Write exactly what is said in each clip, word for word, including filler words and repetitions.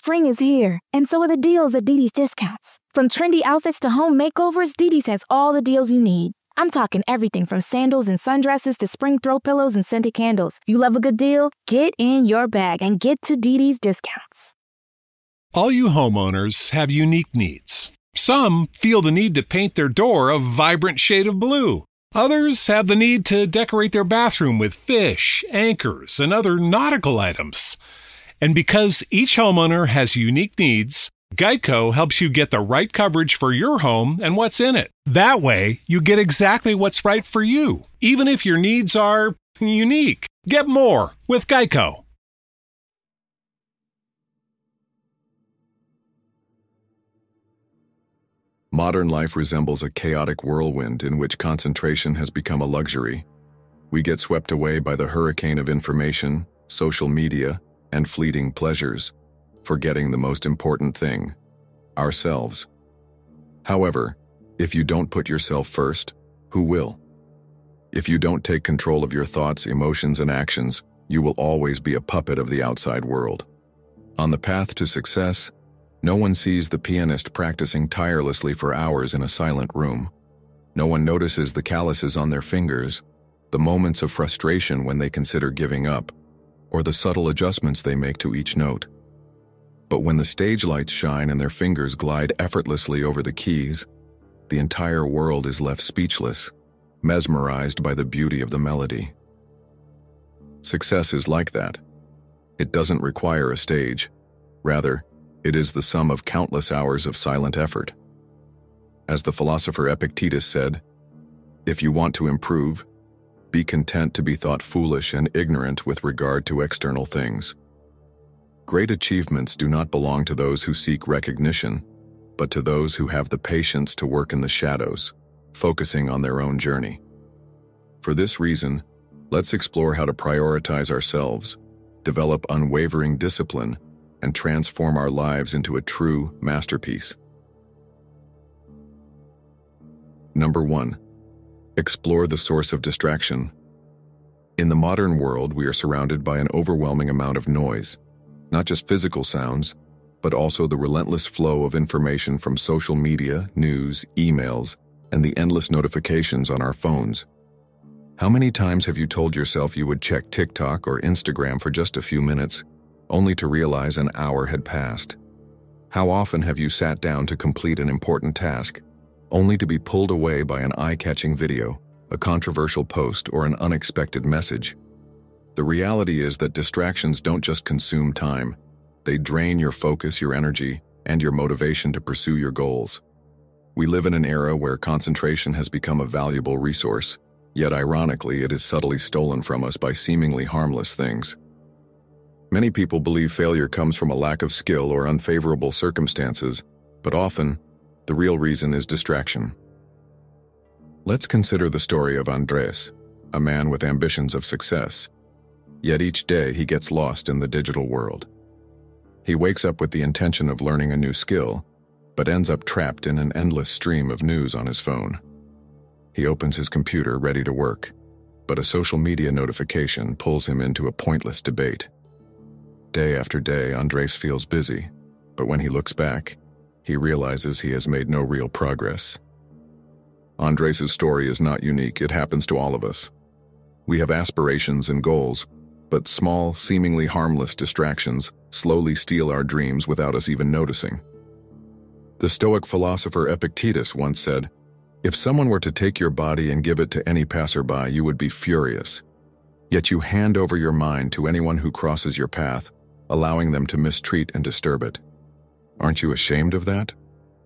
Spring is here, and so are the deals at Didi's Discounts. From trendy outfits to home makeovers, Didi's has all the deals you need. I'm talking everything from sandals and sundresses to spring throw pillows and scented candles. You love a good deal? Get in your bag and get to Didi's Discounts. All you homeowners have unique needs. Some feel the need to paint their door a vibrant shade of blue. Others have the need to decorate their bathroom with fish, anchors, and other nautical items. And because each homeowner has unique needs, Geico helps you get the right coverage for your home and what's in it. That way, you get exactly what's right for you, even if your needs are unique. Get more with Geico. Modern life resembles a chaotic whirlwind in which concentration has become a luxury. We get swept away by the hurricane of information, social media, and fleeting pleasures, forgetting the most important thing, ourselves. However, if you don't put yourself first, who will? If you don't take control of your thoughts, emotions, and actions, you will always be a puppet of the outside world. On the path to success, no one sees the pianist practicing tirelessly for hours in a silent room. No one notices the calluses on their fingers, the moments of frustration when they consider giving up, or the subtle adjustments they make to each note. But when the stage lights shine and their fingers glide effortlessly over the keys, the entire world is left speechless, mesmerized by the beauty of the melody. Success is like that. It doesn't require a stage. Rather, it is the sum of countless hours of silent effort. As the philosopher Epictetus said, "If you want to improve, be content to be thought foolish and ignorant with regard to external things." Great achievements do not belong to those who seek recognition, but to those who have the patience to work in the shadows, focusing on their own journey. For this reason, let's explore how to prioritize ourselves, develop unwavering discipline, and transform our lives into a true masterpiece. Number one, explore the source of distraction. In the modern world, we are surrounded by an overwhelming amount of noise, not just physical sounds, but also the relentless flow of information from social media, news, emails, and the endless notifications on our phones. How many times have you told yourself you would check TikTok or Instagram for just a few minutes, only to realize an hour had passed? How often have you sat down to complete an important task, only to be pulled away by an eye-catching video, a controversial post, or an unexpected message? The reality is that distractions don't just consume time. They drain your focus, your energy, and your motivation to pursue your goals. We live in an era where concentration has become a valuable resource, yet ironically it is subtly stolen from us by seemingly harmless things. Many people believe failure comes from a lack of skill or unfavorable circumstances, but often, the real reason is distraction. Let's consider the story of Andres, a man with ambitions of success. Yet each day he gets lost in the digital world. He wakes up with the intention of learning a new skill, but ends up trapped in an endless stream of news on his phone. He opens his computer ready to work, but a social media notification pulls him into a pointless debate. Day after day, Andres feels busy, but when he looks back, he realizes he has made no real progress. Andres' story is not unique. It happens to all of us. We have aspirations and goals, but small, seemingly harmless distractions slowly steal our dreams without us even noticing. The Stoic philosopher Epictetus once said, "If someone were to take your body and give it to any passerby, you would be furious. Yet you hand over your mind to anyone who crosses your path, allowing them to mistreat and disturb it. Aren't you ashamed of that?"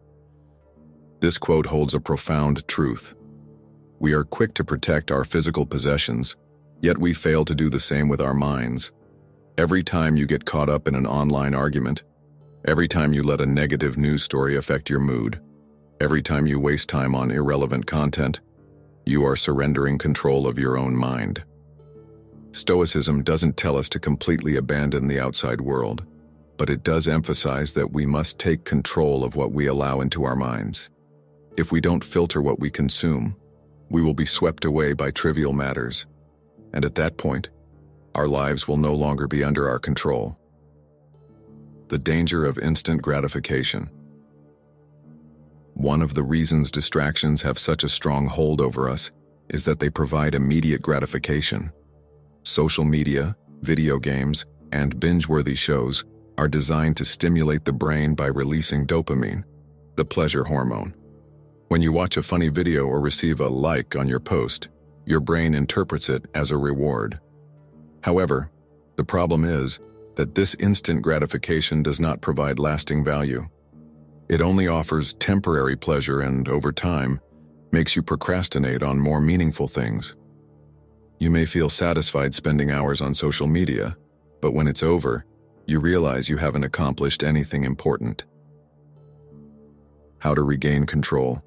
This quote holds a profound truth. We are quick to protect our physical possessions, yet we fail to do the same with our minds. Every time you get caught up in an online argument, every time you let a negative news story affect your mood, every time you waste time on irrelevant content, you are surrendering control of your own mind. Stoicism doesn't tell us to completely abandon the outside world, but it does emphasize that we must take control of what we allow into our minds. If we don't filter what we consume, we will be swept away by trivial matters, and at that point, our lives will no longer be under our control. The danger of instant gratification. One of the reasons distractions have such a strong hold over us is that they provide immediate gratification. Social media, video games, and binge-worthy shows are designed to stimulate the brain by releasing dopamine, the pleasure hormone. When you watch a funny video or receive a like on your post, your brain interprets it as a reward. However, the problem is that this instant gratification does not provide lasting value. It only offers temporary pleasure and, over time, makes you procrastinate on more meaningful things. You may feel satisfied spending hours on social media, but when it's over, you realize you haven't accomplished anything important. How to regain control.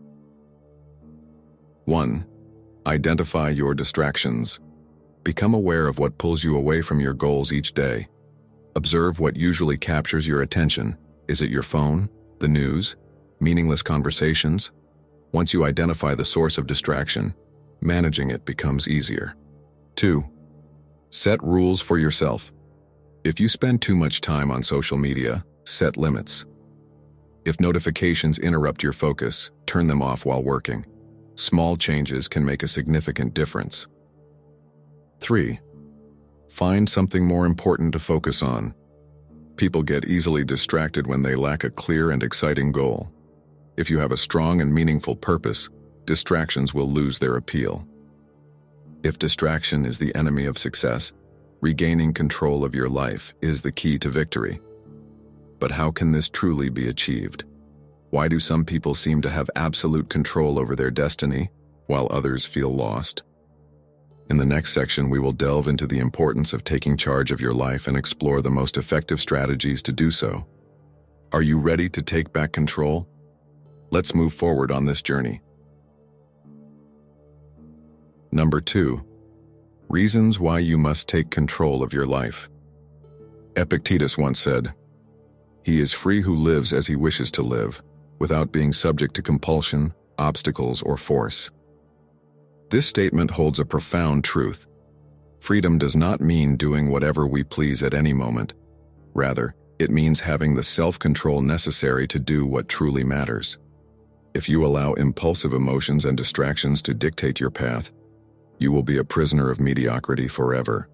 one. Identify your distractions. Become aware of what pulls you away from your goals each day. Observe what usually captures your attention. Is it your phone, the news, meaningless conversations? Once you identify the source of distraction, managing it becomes easier. two. Set rules for yourself. If you spend too much time on social media, set limits. If notifications interrupt your focus, turn them off while working. Small changes can make a significant difference. three. Find something more important to focus on. People get easily distracted when they lack a clear and exciting goal. If you have a strong and meaningful purpose, distractions will lose their appeal. If distraction is the enemy of success, regaining control of your life is the key to victory. But how can this truly be achieved? Why do some people seem to have absolute control over their destiny, while others feel lost? In the next section, we will delve into the importance of taking charge of your life and explore the most effective strategies to do so. Are you ready to take back control? Let's move forward on this journey. Number two. Reasons why you must take control of your life. Epictetus once said, "He is free who lives as he wishes to live, without being subject to compulsion, obstacles, or force." This statement holds a profound truth. Freedom does not mean doing whatever we please at any moment. Rather, it means having the self-control necessary to do what truly matters. If you allow impulsive emotions and distractions to dictate your path, you will be a prisoner of mediocrity forever.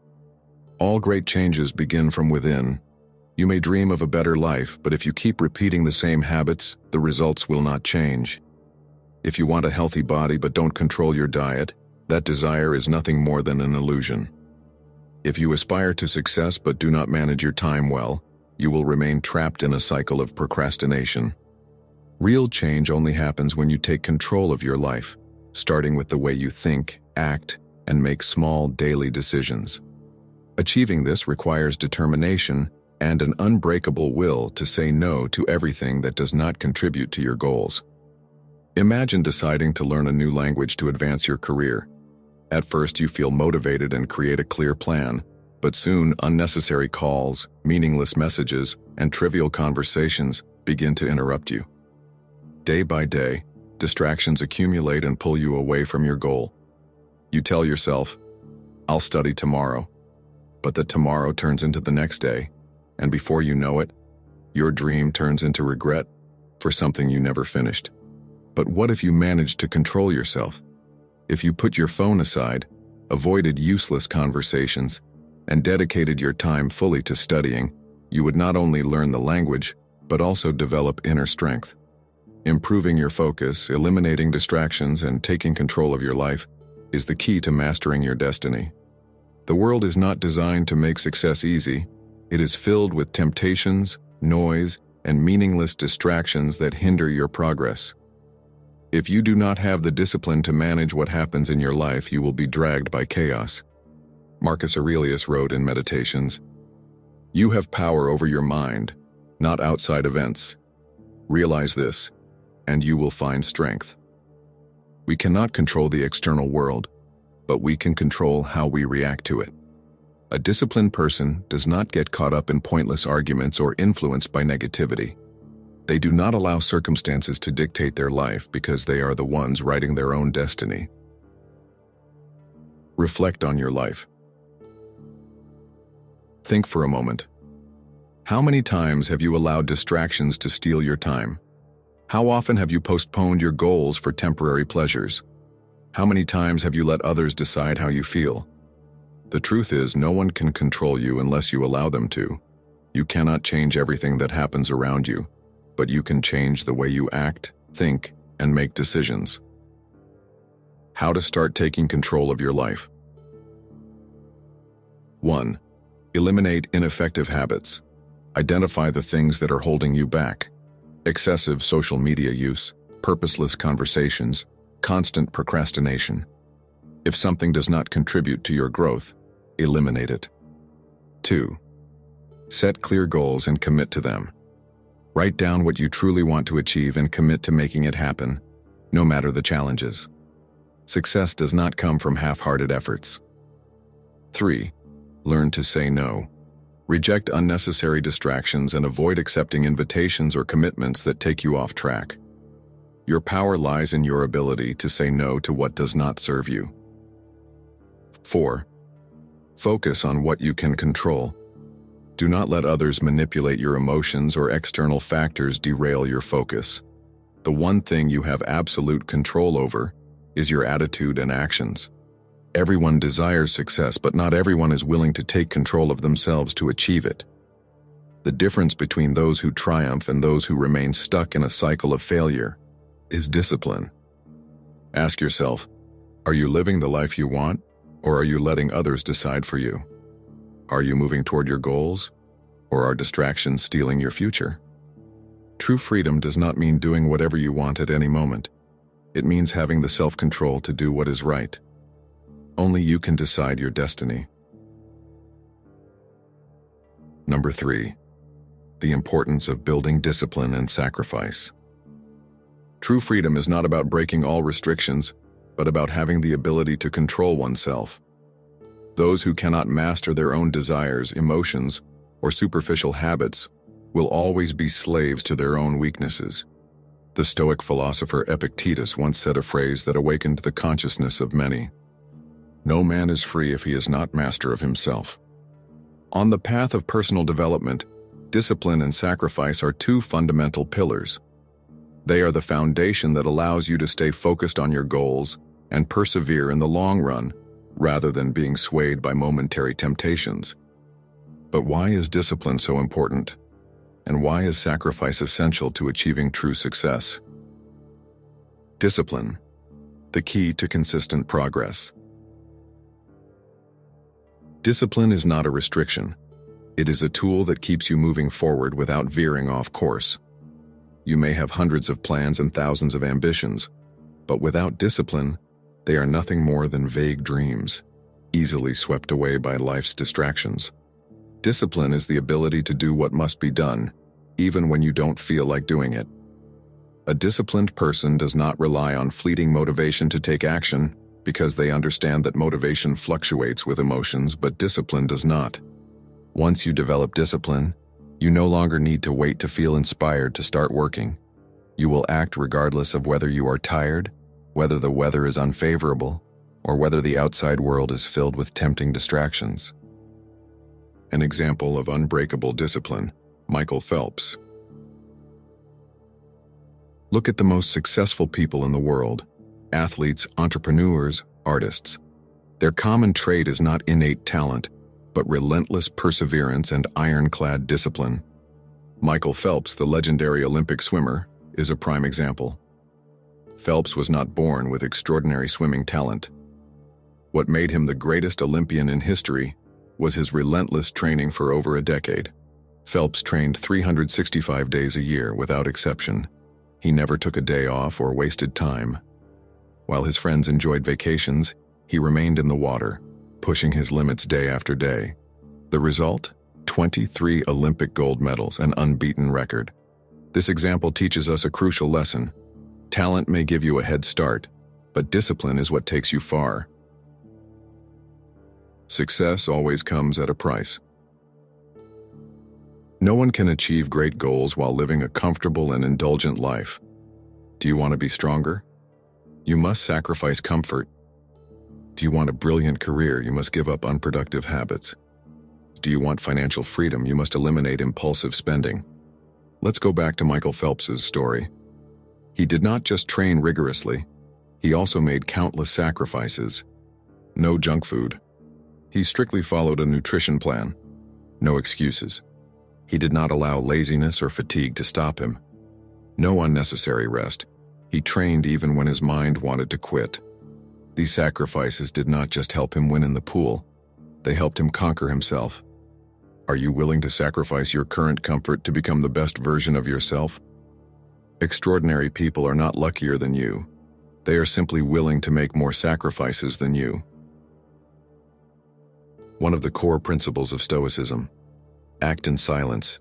All great changes begin from within. You may dream of a better life, but if you keep repeating the same habits, the results will not change. If you want a healthy body but don't control your diet, that desire is nothing more than an illusion. If you aspire to success but do not manage your time well, you will remain trapped in a cycle of procrastination. Real change only happens when you take control of your life, starting with the way you think, act, and make small daily decisions. Achieving this requires determination and an unbreakable will to say no to everything that does not contribute to your goals. Imagine deciding to learn a new language to advance your career. At first, you feel motivated and create a clear plan, but soon unnecessary calls, meaningless messages, and trivial conversations begin to interrupt you. Day by day, distractions accumulate and pull you away from your goal. You tell yourself, "I'll study tomorrow," but the tomorrow turns into the next day, and before you know it, your dream turns into regret for something you never finished. But what if you managed to control yourself? If you put your phone aside, avoided useless conversations, and dedicated your time fully to studying, you would not only learn the language, but also develop inner strength. Improving your focus, eliminating distractions, and taking control of your life is the key to mastering your destiny. The world is not designed to make success easy. It is filled with temptations, noise, and meaningless distractions that hinder your progress. If you do not have the discipline to manage what happens in your life, you will be dragged by chaos. Marcus Aurelius wrote in Meditations, "You have power over your mind, not outside events. Realize this, and you will find strength." We cannot control the external world, but we can control how we react to it. A disciplined person does not get caught up in pointless arguments or influenced by negativity. They do not allow circumstances to dictate their life because they are the ones writing their own destiny. Reflect on your life. Think for a moment. How many times have you allowed distractions to steal your time? How often have you postponed your goals for temporary pleasures? How many times have you let others decide how you feel? The truth is, no one can control you unless you allow them to. You cannot change everything that happens around you, but you can change the way you act, think, and make decisions. How to start taking control of your life. one. Eliminate ineffective habits. Identify the things that are holding you back. Excessive social media use, purposeless conversations, constant procrastination. If something does not contribute to your growth, eliminate it. two. Set clear goals and commit to them. Write down what you truly want to achieve and commit to making it happen, no matter the challenges. Success does not come from half-hearted efforts. three. Learn to say no. Reject unnecessary distractions and avoid accepting invitations or commitments that take you off track. Your power lies in your ability to say no to what does not serve you. four. Focus on what you can control. Do not let others manipulate your emotions or external factors derail your focus. The one thing you have absolute control over is your attitude and actions. Everyone desires success, but not everyone is willing to take control of themselves to achieve it. The difference between those who triumph and those who remain stuck in a cycle of failure is discipline. Ask yourself, are you living the life you want, or are you letting others decide for you? Are you moving toward your goals, or are distractions stealing your future? True freedom does not mean doing whatever you want at any moment. It means having the self-control to do what is right. Only you can decide your destiny. Number three, the importance of building discipline and sacrifice. True freedom is not about breaking all restrictions, but about having the ability to control oneself. Those who cannot master their own desires, emotions, or superficial habits will always be slaves to their own weaknesses. The Stoic philosopher Epictetus once said a phrase that awakened the consciousness of many. No man is free if he is not master of himself. On the path of personal development, discipline and sacrifice are two fundamental pillars. They are the foundation that allows you to stay focused on your goals and persevere in the long run, rather than being swayed by momentary temptations. But why is discipline so important? And why is sacrifice essential to achieving true success? Discipline, the key to consistent progress. Discipline is not a restriction. It is a tool that keeps you moving forward without veering off course. You may have hundreds of plans and thousands of ambitions, but without discipline, they are nothing more than vague dreams, easily swept away by life's distractions. Discipline is the ability to do what must be done, even when you don't feel like doing it. A disciplined person does not rely on fleeting motivation to take action because they understand that motivation fluctuates with emotions, but discipline does not. Once you develop discipline, you no longer need to wait to feel inspired to start working. You will act regardless of whether you are tired, whether the weather is unfavorable, or whether the outside world is filled with tempting distractions. An example of unbreakable discipline, Michael Phelps. Look at the most successful people in the world, athletes, entrepreneurs, artists. Their common trait is not innate talent, but relentless perseverance and ironclad discipline. Michael Phelps, the legendary Olympic swimmer, is a prime example. Phelps was not born with extraordinary swimming talent. What made him the greatest Olympian in history was his relentless training for over a decade. Phelps trained three hundred sixty-five days a year without exception. He never took a day off or wasted time. While his friends enjoyed vacations, he remained in the water, pushing his limits day after day. The result? twenty-three Olympic gold medals, an unbeaten record. This example teaches us a crucial lesson. Talent may give you a head start, but discipline is what takes you far. Success always comes at a price. No one can achieve great goals while living a comfortable and indulgent life. Do you want to be stronger? You must sacrifice comfort. Do you want a brilliant career? You must give up unproductive habits. Do you want financial freedom, you must eliminate impulsive spending. Let's go back to Michael Phelps's story. He did not just train rigorously, he also made countless sacrifices. No junk food. He strictly followed a nutrition plan. No excuses. He did not allow laziness or fatigue to stop him. No unnecessary rest. He trained even when his mind wanted to quit. These sacrifices did not just help him win in the pool, they helped him conquer himself. Are you willing to sacrifice your current comfort to become the best version of yourself? Extraordinary people are not luckier than you. They are simply willing to make more sacrifices than you. One of the core principles of Stoicism: act in silence.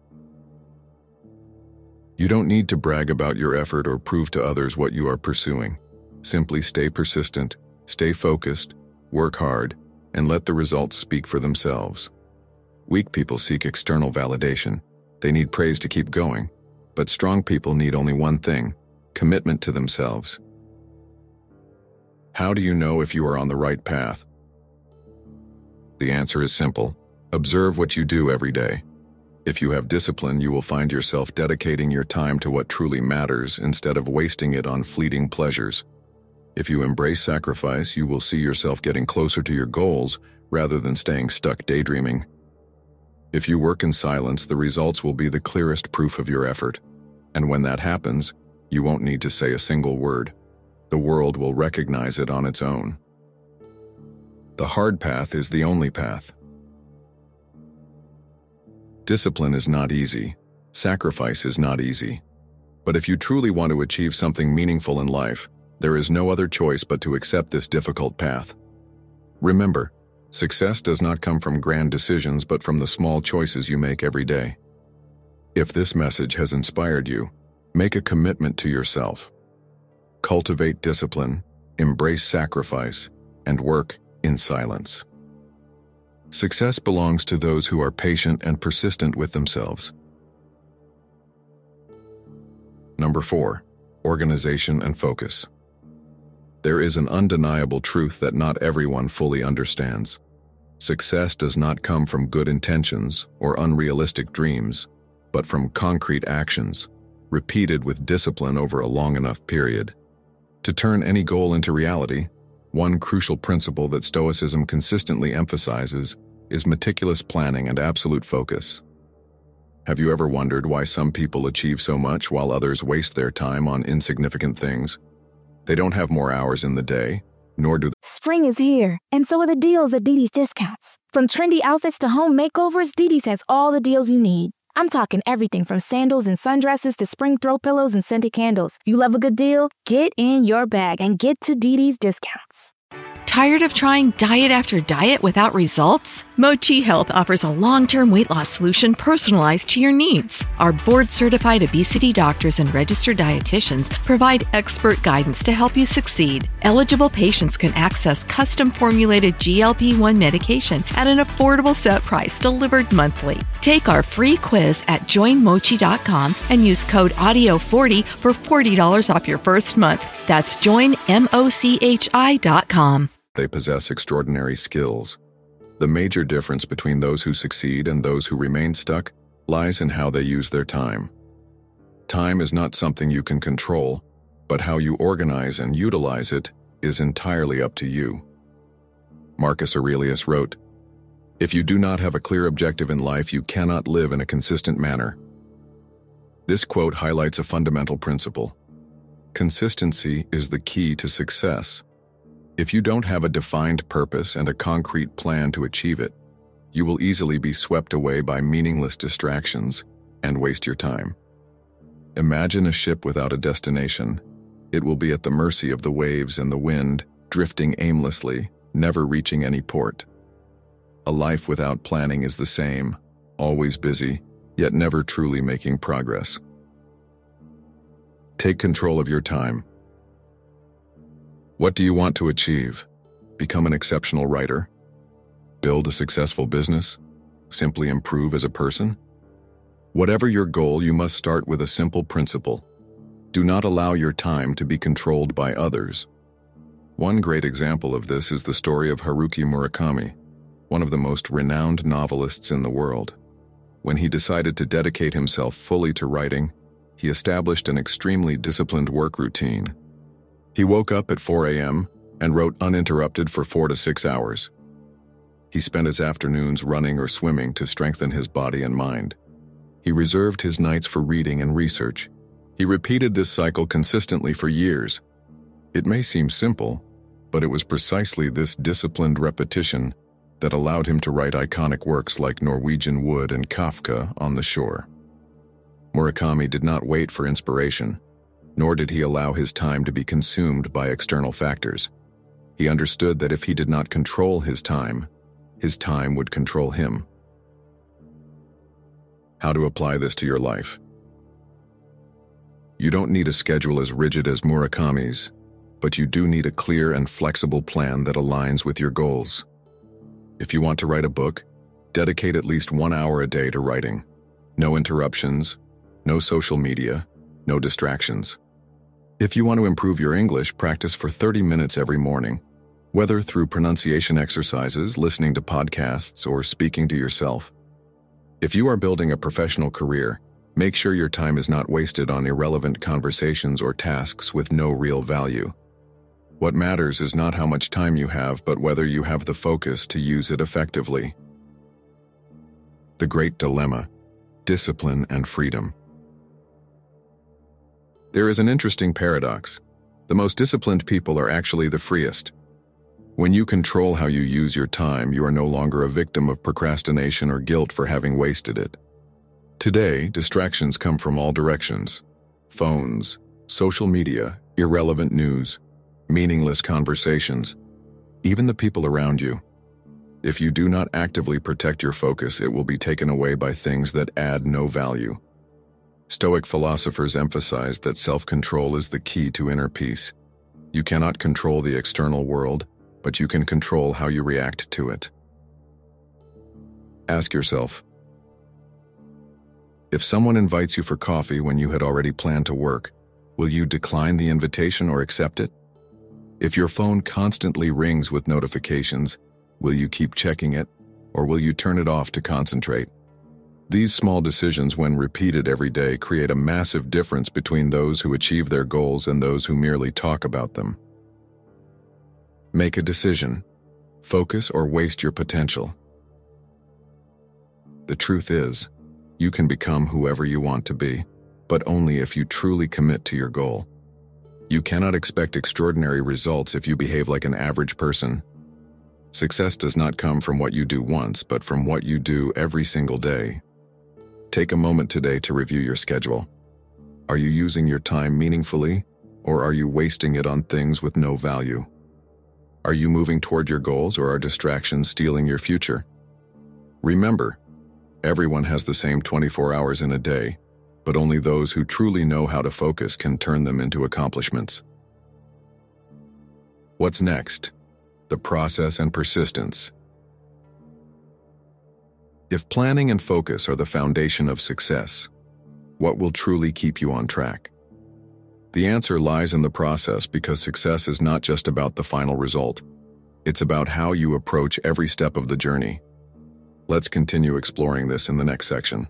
You don't need to brag about your effort or prove to others what you are pursuing. Simply stay persistent, stay focused, work hard, and let the results speak for themselves. Weak people seek external validation. They need praise to keep going. But strong people need only one thing: commitment to themselves. How do you know if you are on the right path? The answer is simple. Observe what you do every day. If you have discipline, you will find yourself dedicating your time to what truly matters instead of wasting it on fleeting pleasures. If you embrace sacrifice, you will see yourself getting closer to your goals rather than staying stuck daydreaming. If you work in silence, the results will be the clearest proof of your effort. And when that happens, you won't need to say a single word. The world will recognize it on its own. The hard path is the only path. Discipline is not easy. Sacrifice is not easy. But if you truly want to achieve something meaningful in life, there is no other choice but to accept this difficult path. Remember, success does not come from grand decisions but from the small choices you make every day. If this message has inspired you, make a commitment to yourself. Cultivate discipline, embrace sacrifice, and work in silence. Success belongs to those who are patient and persistent with themselves. Number four, organization and focus. There is an undeniable truth that not everyone fully understands. Success does not come from good intentions or unrealistic dreams, but from concrete actions, repeated with discipline over a long enough period. To turn any goal into reality, one crucial principle that Stoicism consistently emphasizes is meticulous planning and absolute focus. Have you ever wondered why some people achieve so much while others waste their time on insignificant things? They don't have more hours in the day, nor do they. Spring is here, and so are the deals at Didi's Discounts. From trendy outfits to home makeovers, Didi's has all the deals you need. I'm talking everything from sandals and sundresses to spring throw pillows and scented candles. You love a good deal? Get in your bag and get to Didi's Discounts. Tired of trying diet after diet without results? Mochi Health offers a long-term weight loss solution personalized to your needs. Our board-certified obesity doctors and registered dietitians provide expert guidance to help you succeed. Eligible patients can access custom-formulated G L P one medication at an affordable set price delivered monthly. Take our free quiz at join mochi dot com and use code audio forty for forty dollars off your first month. That's join mochi dot com. They possess extraordinary skills. The major difference between those who succeed and those who remain stuck lies in how they use their time. Time is not something you can control, but how you organize and utilize it is entirely up to you. Marcus Aurelius wrote, "If you do not have a clear objective in life, you cannot live in a consistent manner." This quote highlights a fundamental principle. Consistency is the key to success. If you don't have a defined purpose and a concrete plan to achieve it, you will easily be swept away by meaningless distractions and waste your time. Imagine a ship without a destination. It will be at the mercy of the waves and the wind, drifting aimlessly, never reaching any port. A life without planning is the same, always busy, yet never truly making progress. Take control of your time. What do you want to achieve? Become an exceptional writer? Build a successful business? Simply improve as a person? Whatever your goal, you must start with a simple principle. Do not allow your time to be controlled by others. One great example of this is the story of Haruki Murakami. one of the most renowned novelists in the world. When he decided to dedicate himself fully to writing, he established an extremely disciplined work routine. He woke up at four a m and wrote uninterrupted for four to six hours. He spent his afternoons running or swimming to strengthen his body and mind. He reserved his nights for reading and research. He repeated this cycle consistently for years. It may seem simple, but it was precisely this disciplined repetition that allowed him to write iconic works like Norwegian Wood and Kafka on the Shore. Murakami did not wait for inspiration, nor did he allow his time to be consumed by external factors. He understood that if he did not control his time, his time would control him. How to apply this to your life? You don't need a schedule as rigid as Murakami's, but you do need a clear and flexible plan that aligns with your goals. If you want to write a book, dedicate at least one hour a day to writing. No interruptions, no social media, no distractions. If you want to improve your English, practice for thirty minutes every morning, whether through pronunciation exercises, listening to podcasts, or speaking to yourself. If you are building a professional career, make sure your time is not wasted on irrelevant conversations or tasks with no real value. What matters is not how much time you have, but whether you have the focus to use it effectively. The Great Dilemma: Discipline and Freedom. There is an interesting paradox. The most disciplined people are actually the freest. When you control how you use your time, you are no longer a victim of procrastination or guilt for having wasted it. Today, distractions come from all directions: phones, social media, irrelevant news, meaningless conversations, even the people around you. If you do not actively protect your focus, it will be taken away by things that add no value. Stoic philosophers emphasize that self-control is the key to inner peace. You cannot control the external world, but you can control how you react to it. Ask yourself, if someone invites you for coffee when you had already planned to work, will you decline the invitation or accept it? If your phone constantly rings with notifications, will you keep checking it, or will you turn it off to concentrate? These small decisions, when repeated every day, create a massive difference between those who achieve their goals and those who merely talk about them. Make a decision. Focus or waste your potential. The truth is, you can become whoever you want to be, but only if you truly commit to your goal. You cannot expect extraordinary results if you behave like an average person. Success does not come from what you do once, but from what you do every single day. Take a moment today to review your schedule. Are you using your time meaningfully, or are you wasting it on things with no value? Are you moving toward your goals, or are distractions stealing your future? Remember, everyone has the same twenty-four hours in a day, but only those who truly know how to focus can turn them into accomplishments. What's next? The process and persistence. If planning and focus are the foundation of success, what will truly keep you on track? The answer lies in the process, because success is not just about the final result. It's about how you approach every step of the journey. Let's continue exploring this in the next section.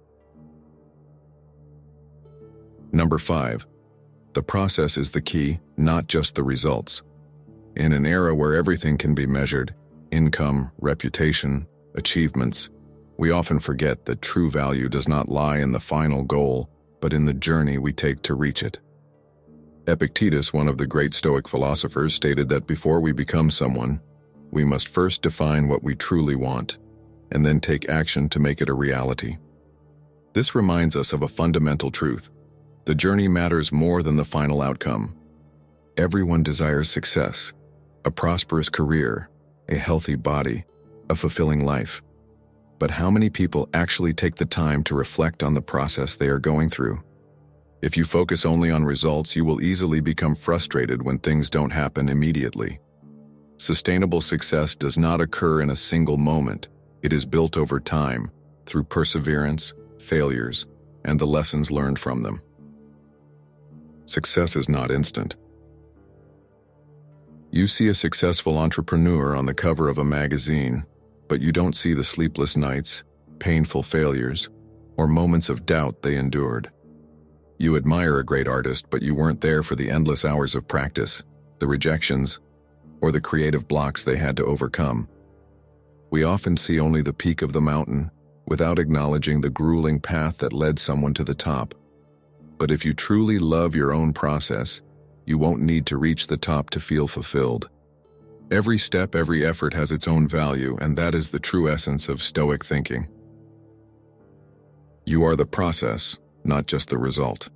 Number five, the process is the key, not just the results. In an era where everything can be measured, income, reputation, achievements, we often forget that true value does not lie in the final goal, but in the journey we take to reach it. Epictetus, one of the great Stoic philosophers, stated that before we become someone, we must first define what we truly want, and then take action to make it a reality. This reminds us of a fundamental truth. The journey matters more than the final outcome. Everyone desires success, a prosperous career, a healthy body, a fulfilling life. But how many people actually take the time to reflect on the process they are going through? If you focus only on results, you will easily become frustrated when things don't happen immediately. Sustainable success does not occur in a single moment. It is built over time, through perseverance, failures, and the lessons learned from them. Success is not instant. You see a successful entrepreneur on the cover of a magazine, but you don't see the sleepless nights, painful failures, or moments of doubt they endured. You admire a great artist, but you weren't there for the endless hours of practice, the rejections, or the creative blocks they had to overcome. We often see only the peak of the mountain, without acknowledging the grueling path that led someone to the top. But if you truly love your own process, you won't need to reach the top to feel fulfilled. Every step, every effort has its own value, and that is the true essence of Stoic thinking. You are the process, not just the result.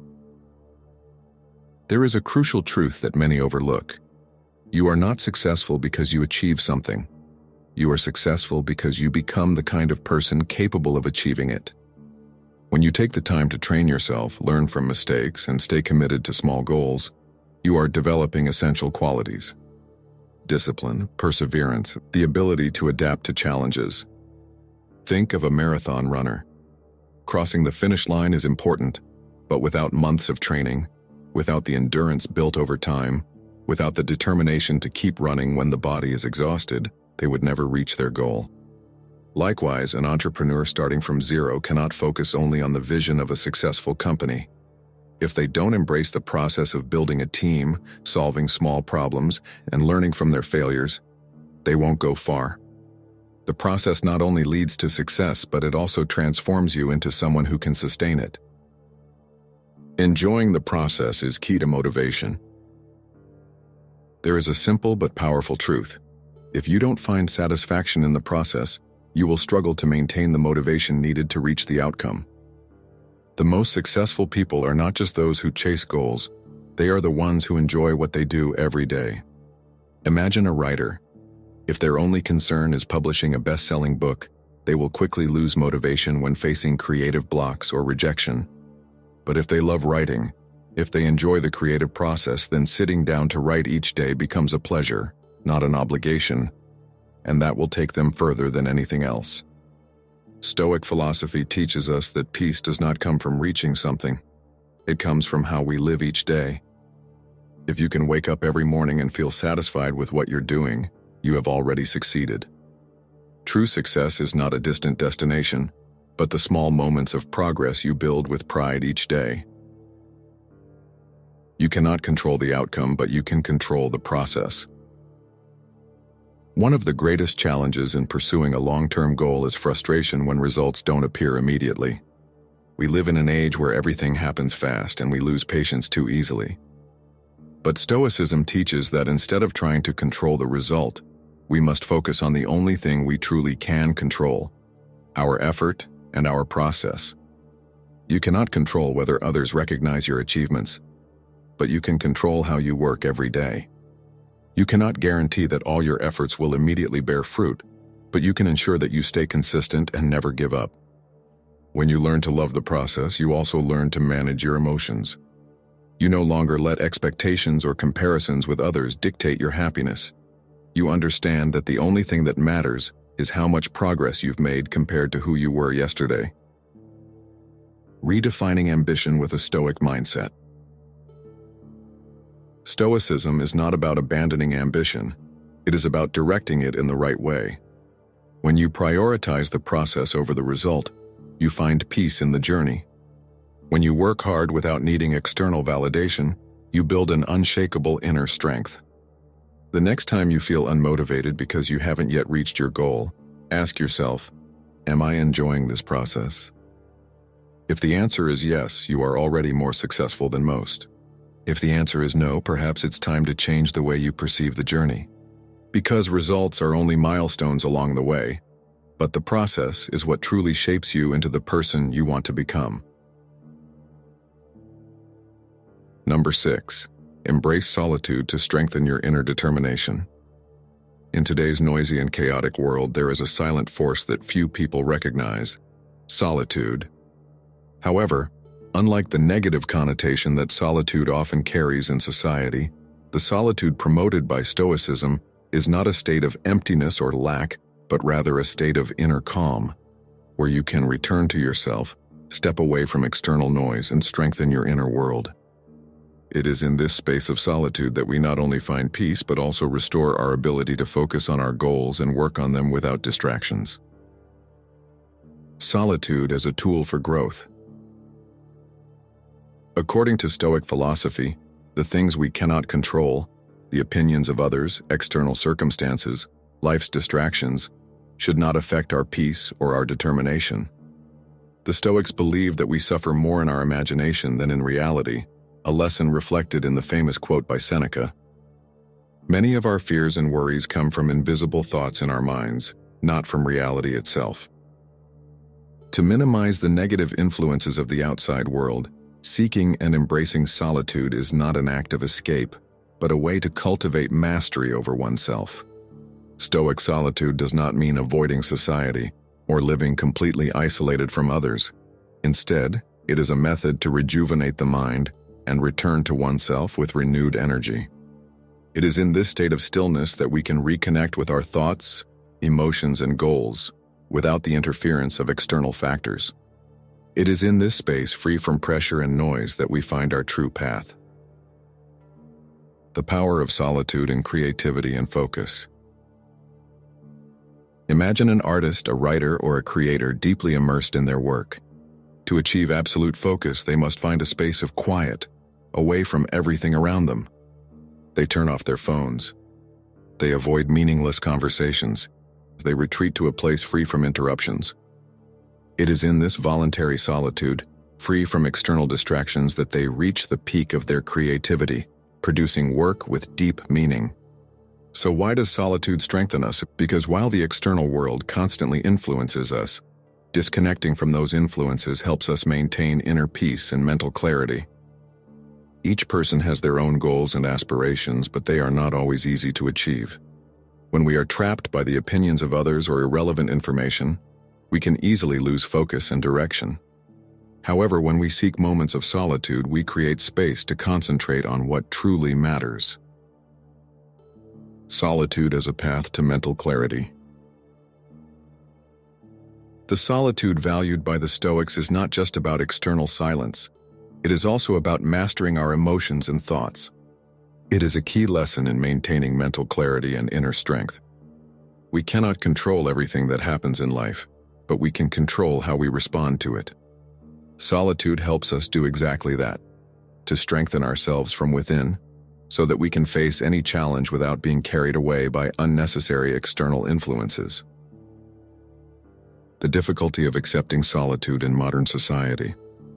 There is a crucial truth that many overlook. You are not successful because you achieve something. You are successful because you become the kind of person capable of achieving it. When you take the time to train yourself, learn from mistakes, and stay committed to small goals, you are developing essential qualities. Discipline, perseverance, the ability to adapt to challenges. Think of a marathon runner. Crossing the finish line is important, but without months of training, without the endurance built over time, without the determination to keep running when the body is exhausted, they would never reach their goal. Likewise, an entrepreneur starting from zero cannot focus only on the vision of a successful company. If they don't embrace the process of building a team, solving small problems, and learning from their failures, they won't go far. The process not only leads to success, but it also transforms you into someone who can sustain it. Enjoying the process is key to motivation. There is a simple but powerful truth. If you don't find satisfaction in the process, you will struggle to maintain the motivation needed to reach the outcome. The most successful people are not just those who chase goals, they are the ones who enjoy what they do every day. Imagine a writer. If their only concern is publishing a best-selling book, they will quickly lose motivation when facing creative blocks or rejection. But if they love writing, if they enjoy the creative process, then sitting down to write each day becomes a pleasure, not an obligation, and that will take them further than anything else. Stoic philosophy teaches us that peace does not come from reaching something. It comes from how we live each day. If you can wake up every morning and feel satisfied with what you're doing, you have already succeeded. True success is not a distant destination, but the small moments of progress you build with pride each day. You cannot control the outcome, but you can control the process. One of the greatest challenges in pursuing a long-term goal is frustration when results don't appear immediately. We live in an age where everything happens fast and we lose patience too easily. But Stoicism teaches that instead of trying to control the result, we must focus on the only thing we truly can control: our effort and our process. You cannot control whether others recognize your achievements, but you can control how you work every day. You cannot guarantee that all your efforts will immediately bear fruit, but you can ensure that you stay consistent and never give up. When you learn to love the process, you also learn to manage your emotions. You no longer let expectations or comparisons with others dictate your happiness. You understand that the only thing that matters is how much progress you've made compared to who you were yesterday. Redefining ambition with a Stoic mindset. Stoicism is not about abandoning ambition. It is about directing it in the right way. When you prioritize the process over the result, you find peace in the journey. When you work hard without needing external validation, you build an unshakable inner strength. The next time you feel unmotivated because you haven't yet reached your goal, ask yourself, am I enjoying this process? If the answer is yes, you are already more successful than most. If the answer is no, perhaps it's time to change the way you perceive the journey. Because results are only milestones along the way, but the process is what truly shapes you into the person you want to become. Number six, embrace solitude to strengthen your inner determination. In today's noisy and chaotic world, there is a silent force that few people recognize: solitude. However, unlike the negative connotation that solitude often carries in society, the solitude promoted by Stoicism is not a state of emptiness or lack, but rather a state of inner calm, where you can return to yourself, step away from external noise, and strengthen your inner world. It is in this space of solitude that we not only find peace but also restore our ability to focus on our goals and work on them without distractions. Solitude as a tool for growth. According to Stoic philosophy, the things we cannot control, the opinions of others, external circumstances, life's distractions, should not affect our peace or our determination. The Stoics believe that we suffer more in our imagination than in reality, a lesson reflected in the famous quote by Seneca. Many of our fears and worries come from invisible thoughts in our minds, not from reality itself. To minimize the negative influences of the outside world, seeking and embracing solitude is not an act of escape, but a way to cultivate mastery over oneself. Stoic solitude does not mean avoiding society or living completely isolated from others. Instead, it is a method to rejuvenate the mind and return to oneself with renewed energy. It is in this state of stillness that we can reconnect with our thoughts, emotions, and goals without the interference of external factors. It is in this space, free from pressure and noise, that we find our true path. The power of solitude in creativity and focus. Imagine an artist, a writer, or a creator deeply immersed in their work. To achieve absolute focus, they must find a space of quiet, away from everything around them. They turn off their phones. They avoid meaningless conversations. They retreat to a place free from interruptions. It is in this voluntary solitude, free from external distractions, that they reach the peak of their creativity, producing work with deep meaning. So why does solitude strengthen us? Because while the external world constantly influences us, disconnecting from those influences helps us maintain inner peace and mental clarity. Each person has their own goals and aspirations, but they are not always easy to achieve. When we are trapped by the opinions of others or irrelevant information, we can easily lose focus and direction. However, when we seek moments of solitude, we create space to concentrate on what truly matters. Solitude as a path to mental clarity. The solitude valued by the Stoics is not just about external silence. It is also about mastering our emotions and thoughts. It is a key lesson in maintaining mental clarity and inner strength. We cannot control everything that happens in life, but we can control how we respond to it. Solitude helps us do exactly that, to strengthen ourselves from within, so that we can face any challenge without being carried away by unnecessary external influences. The difficulty of accepting solitude in modern society.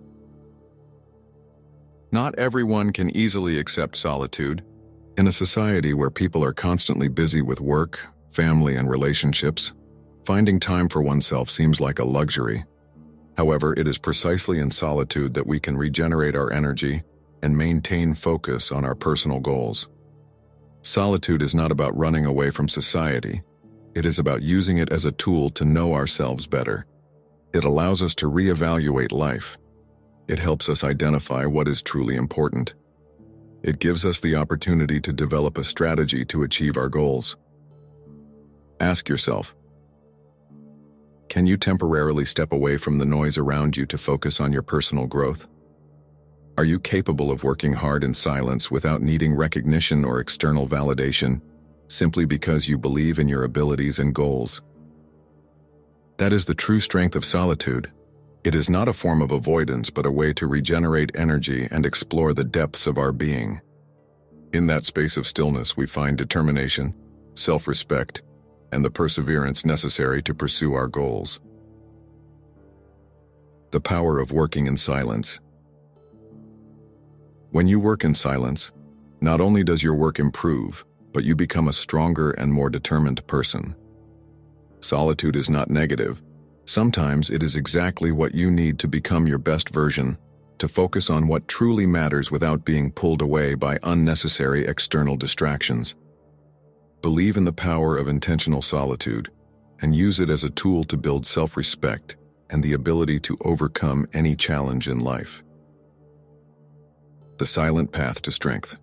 Not everyone can easily accept solitude. In a society where people are constantly busy with work, family, and relationships, finding time for oneself seems like a luxury. However, it is precisely in solitude that we can regenerate our energy and maintain focus on our personal goals. Solitude is not about running away from society. It is about using it as a tool to know ourselves better. It allows us to reevaluate life. It helps us identify what is truly important. It gives us the opportunity to develop a strategy to achieve our goals. Ask yourself, can you temporarily step away from the noise around you to focus on your personal growth? Are you capable of working hard in silence without needing recognition or external validation, simply because you believe in your abilities and goals? That is the true strength of solitude. It is not a form of avoidance, but a way to regenerate energy and explore the depths of our being. In that space of stillness, we find determination, self-respect, and the perseverance necessary to pursue our goals. The power of working in silence. When you work in silence, not only does your work improve, but you become a stronger and more determined person. Solitude is not negative. Sometimes it is exactly what you need to become your best version, to focus on what truly matters without being pulled away by unnecessary external distractions. Believe in the power of intentional solitude and use it as a tool to build self-respect and the ability to overcome any challenge in life. The silent path to strength.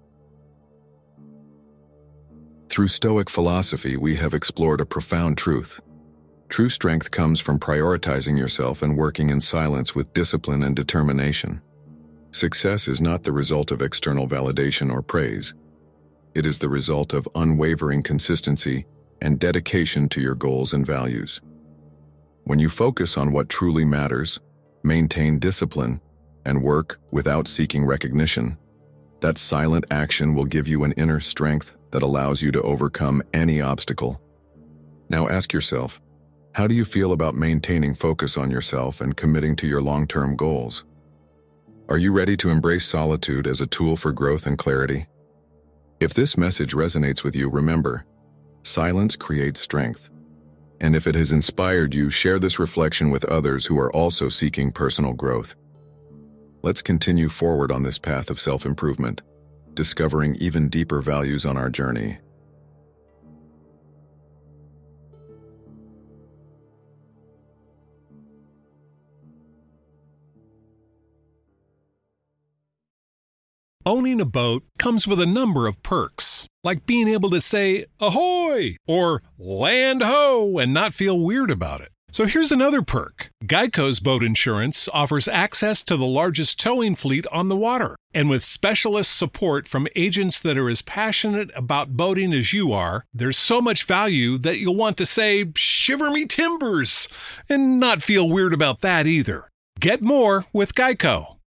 Through Stoic philosophy, we have explored a profound truth. True strength comes from prioritizing yourself and working in silence with discipline and determination. Success is not the result of external validation or praise. It is the result of unwavering consistency and dedication to your goals and values. When you focus on what truly matters, maintain discipline, and work without seeking recognition, that silent action will give you an inner strength that allows you to overcome any obstacle. Now ask yourself, how do you feel about maintaining focus on yourself and committing to your long-term goals? Are you ready to embrace solitude as a tool for growth and clarity? If this message resonates with you, remember, silence creates strength. And if it has inspired you, share this reflection with others who are also seeking personal growth. Let's continue forward on this path of self-improvement, discovering even deeper values on our journey. Owning a boat comes with a number of perks, like being able to say ahoy or land ho and not feel weird about it. So here's another perk. Geico's boat insurance offers access to the largest towing fleet on the water. And with specialist support from agents that are as passionate about boating as you are, there's so much value that you'll want to say, shiver me timbers, and not feel weird about that either. Get more with Geico.